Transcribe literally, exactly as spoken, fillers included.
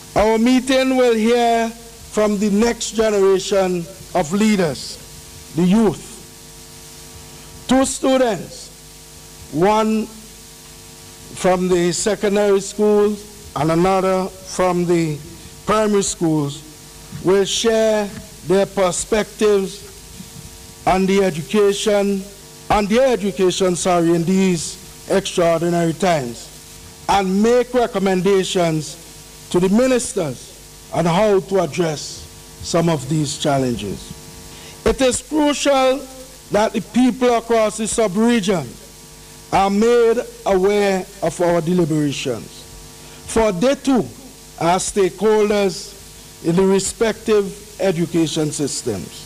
Our meeting will hear from the next generation of leaders, the youth. Two students, one from the secondary schools and another from the primary schools, will share their perspectives on the education, on their education, sorry, in these extraordinary times, and make recommendations to the ministers on how to address some of these challenges. It is crucial that the people across the sub-region are made aware of our deliberations, for they too are stakeholders in the respective education systems.